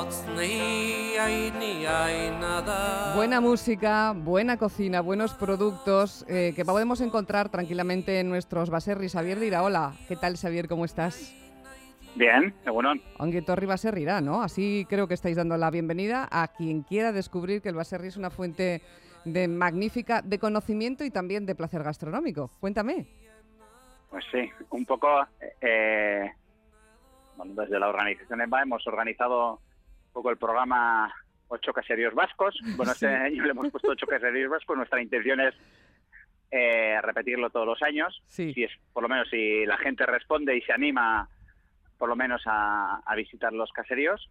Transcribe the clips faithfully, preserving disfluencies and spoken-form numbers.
Buena música, buena cocina, buenos productos eh, que podemos encontrar tranquilamente en nuestros baserris. Xavier de Iraola, ¿qué tal, Xavier? ¿Cómo estás? Bien, bueno. Ongi etorri baserrira, ¿no? Así creo que estáis dando la bienvenida a quien quiera descubrir que el baserri es una fuente de magnífica de conocimiento y también de placer gastronómico. Cuéntame. Pues sí, un poco, eh, bueno, desde la organización EMBA hemos organizado un poco el programa Ocho Caseríos Vascos. Bueno, Sí. este año le hemos puesto Ocho Caseríos Vascos. Nuestra intención es eh, repetirlo todos los años. Sí. Si es, por lo menos, si la gente responde y se anima, por lo menos a, a visitar los caseríos.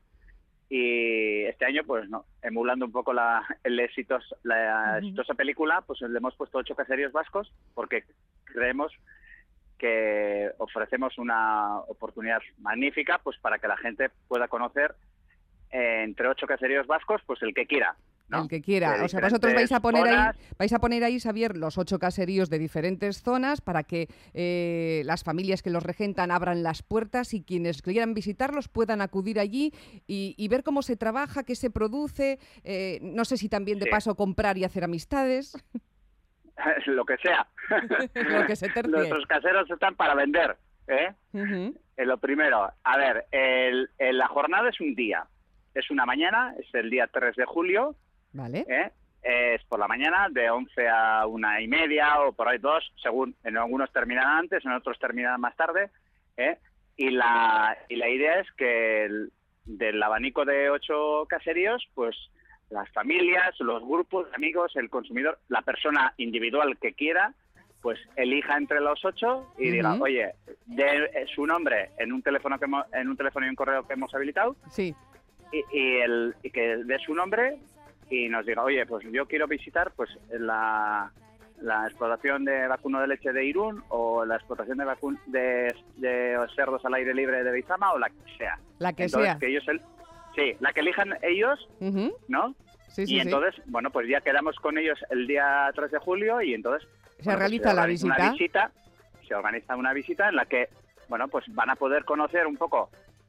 Y este año, pues no, emulando un poco la, el éxitos, la Uh-huh. exitosa película, pues le hemos puesto Ocho Caseríos Vascos porque creemos que ofrecemos una oportunidad magnífica pues para que la gente pueda conocer eh, entre ocho caseríos vascos pues el que quiera, ¿no? El que quiera. De O sea, vosotros vais a diferentes poner zonas. ahí, vais a poner ahí, Xavier, los ocho caseríos de diferentes zonas para que eh, las familias que los regentan abran las puertas y quienes quieran visitarlos puedan acudir allí y, y ver cómo se trabaja, qué se produce. Eh, no sé si también de Sí. paso comprar y hacer amistades. Lo que sea. Lo que se tercie. Nuestros caseros están para vender, ¿eh? Uh-huh. Eh, lo primero, a ver, el, el- la jornada es un día, es una mañana, es el día tres de julio, Vale. ¿eh? Es por la mañana de once a una y media o por ahí dos, según en algunos terminan antes, en otros terminan más tarde, ¿eh? Y la y la idea es que el- del abanico de ocho caseríos, pues las familias, los grupos de amigos, el consumidor, la persona individual que quiera, pues elija entre los ocho y Ujú. diga, oye, de su nombre en un teléfono que hemos- en un teléfono y un correo que hemos habilitado Sí. y, y el y que dé su nombre y nos diga, oye, pues yo quiero visitar pues la, la explotación de vacuno de leche de Irún o la explotación de vacun de, de cerdos al aire libre de Beizama o la que sea. La que Entonces, sea. que ellos el, sí, la que elijan ellos, Uh-huh. ¿no? Sí, sí, y sí. entonces, bueno, pues ya quedamos con ellos el día tres de julio y entonces Se bueno, pues realiza la organiza visita. Una visita. Se organiza una visita en la que, bueno, pues van a poder conocer un poco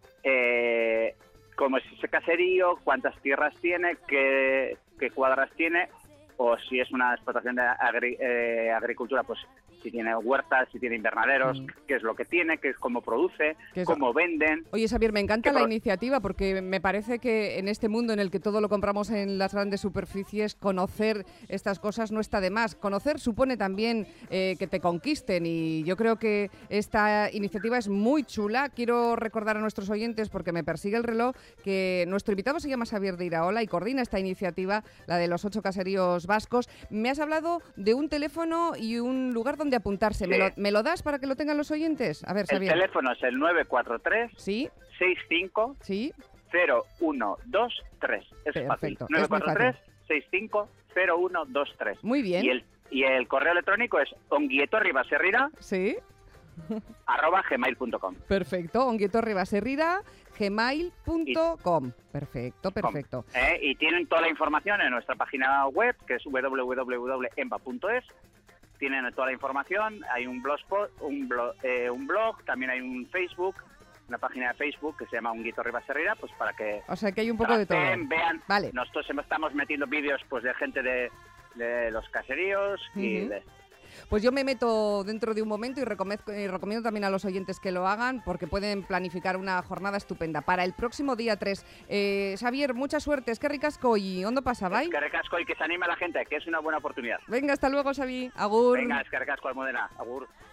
eh, cómo es ese caserío, cuántas tierras tiene, qué, qué cuadras tiene, o si es una explotación de agri- eh, agricultura, pues si tiene huertas, si tiene invernaderos, Mm. qué es lo que tiene, qué es cómo produce, ¿Qué es- cómo venden. Oye, Xavier, me encanta ¿Qué la pro- iniciativa porque me parece que en este mundo en el que todo lo compramos en las grandes superficies, conocer estas cosas no está de más. Conocer supone también eh, que te conquisten y yo creo que esta iniciativa es muy chula. Quiero recordar a nuestros oyentes, porque me persigue el reloj, que nuestro invitado se llama Xavier de Iraola y coordina esta iniciativa, la de los ocho caseríos vascos. Me has hablado de un teléfono y un lugar donde apuntarse. ¿Me, Sí. lo, ¿Me lo das para que lo tengan los oyentes? A ver, El Xavier. teléfono es el nueve cuatro tres, Sí, seis cinco, sí. cero uno dos tres. Es Perfecto, fácil. es muy nueve cuatro tres, seis cinco, cero uno dos tres. Muy bien. Y el, y el correo electrónico es onguietorribaserrira Sí, arroba gmail punto com. perfecto. onguietorribaserrira, gmail punto com. Perfecto, perfecto. ¿Eh? Y tienen toda la información en nuestra página web, que es doble u doble u doble u punto emba punto es. Tienen toda la información, hay un blog, un blog, eh, un blog, también hay un Facebook, una página de Facebook que se llama Onguietorribaserrira, pues para que O sea que hay un poco de todo. traten, vean. Vale. Nosotros estamos metiendo vídeos pues de gente de, de los caseríos y Ujú. de... Pues yo me meto dentro de un momento y recomiendo, y recomiendo también a los oyentes que lo hagan porque pueden planificar una jornada estupenda para el próximo día tres. Eh, Xavier, mucha suerte. Es que ricasco y ¿dónde pasa, bye? Que recasco y que se anime a la gente, que es una buena oportunidad. Venga, hasta luego, Xavi. Agur. Venga, es que recasco Almudena. Agur.